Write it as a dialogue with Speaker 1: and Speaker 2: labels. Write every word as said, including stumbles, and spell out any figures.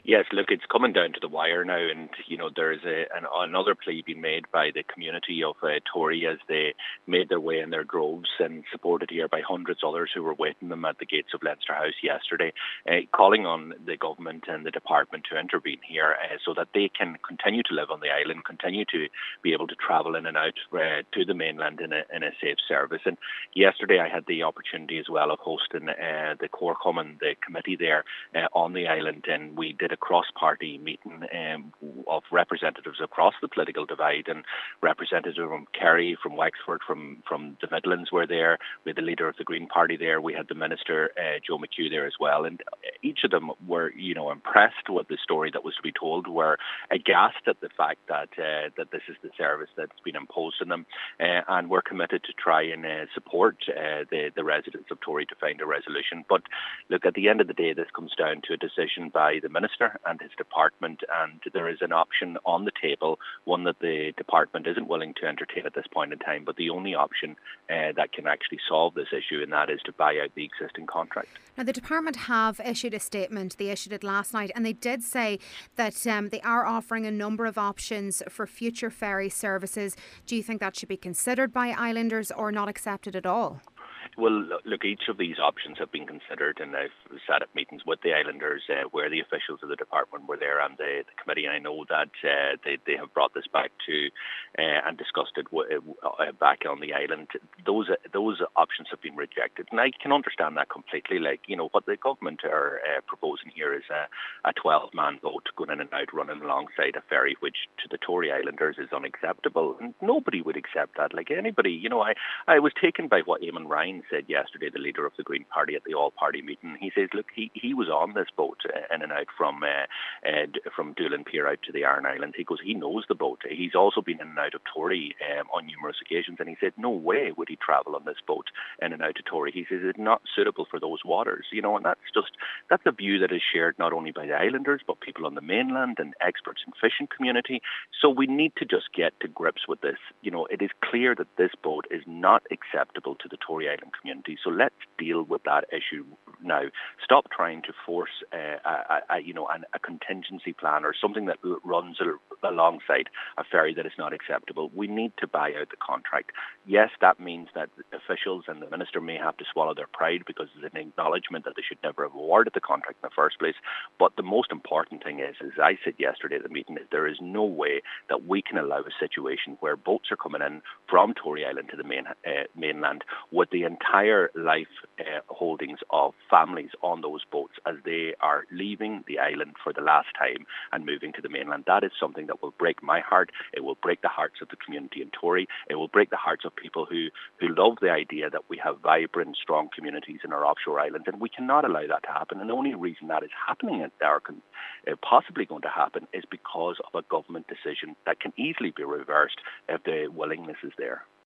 Speaker 1: Yes, look, it's coming down to the wire now, and you know there's a, an, another plea being made by the community of uh, Tory as they made their way in their droves and supported here by hundreds of others who were waiting them at the gates of Leinster House yesterday, uh, calling on the government and the department to intervene here uh, so that they can continue to live on the island, continue to be able to travel in and out uh, to the mainland in a, in a safe service. And yesterday I had the opportunity as well of hosting uh, the Corcom and the committee there uh, on the island, and we did a cross-party meeting um, of representatives across the political divide, and representatives from Kerry, from Wexford, from, from the Midlands were there. We had the leader of the Green Party there. We had the Minister, uh, Joe McHugh, there as well. And each of them were, you know, impressed with the story that was to be told, were aghast at the fact that uh, that this is the service that's been imposed on them, uh, and we're committed to try and uh, support uh, the, the residents of Tory to find a resolution. But look, at the end of the day, this comes down to a decision by the Minister and his department, and there is an option on the table, one that the department isn't willing to entertain at this point in time, but the only option uh, that can actually solve this issue, and that is to buy out the existing contract.
Speaker 2: Now, the department have issued a statement. They issued it last night, and they did say that um, they are offering a number of options for future ferry services. Do you think that should be considered by islanders or not accepted at all?
Speaker 1: Well, look, each of these options have been considered, and I've sat at meetings with the islanders uh, where the officials of the department were there and the, the committee, and I know that uh, they, they have brought this back to uh, and discussed it w- uh, back on the island. Those uh, those options have been rejected, and I can understand that completely. Like, you know, what the government are uh, proposing here is a twelve-man boat going in and out, running alongside a ferry, which to the Tory islanders is unacceptable, and nobody would accept that. Like anybody, you know, I, I was taken by what Eamon Ryan said yesterday, the leader of the Green Party at the all-party meeting. He says, look, he, he was on this boat uh, in and out from uh, uh, from Doolin Pier out to the Iron Island. He goes, he knows the boat. He's also been in and out of Tory um, on numerous occasions, and he said, no way would he travel on this boat in and out of Tory. He says it's not suitable for those waters, you know, and that's just, that's a view that is shared not only by the islanders, but people on the mainland and experts in fishing community. So we need to just get to grips with this. You know, it is clear that this boat is not acceptable to the Tory Island community. So let's deal with that issue now. Stop trying to force uh, a, a, you know, an, a contingency plan or something that runs a, alongside a ferry that is not acceptable. We need to buy out the contract. Yes, that means that officials and the minister may have to swallow their pride because it's an acknowledgement that they should never have awarded the contract in the first place. But the most important thing is, as I said yesterday at the meeting, is there is no way that we can allow a situation where boats are coming in from Tory Island to the main, uh, mainland with the entire life uh, holdings of families on those boats as they are leaving the island for the last time and moving to the mainland. That is something that will break my heart. It will break the hearts of the community in Tory. It will break the hearts of people who, who love the idea that we have vibrant, strong communities in our offshore islands, and we cannot allow that to happen. And the only reason that is happening at or can, uh, possibly going to happen is because of a government decision that can easily be reversed if the willingness is there.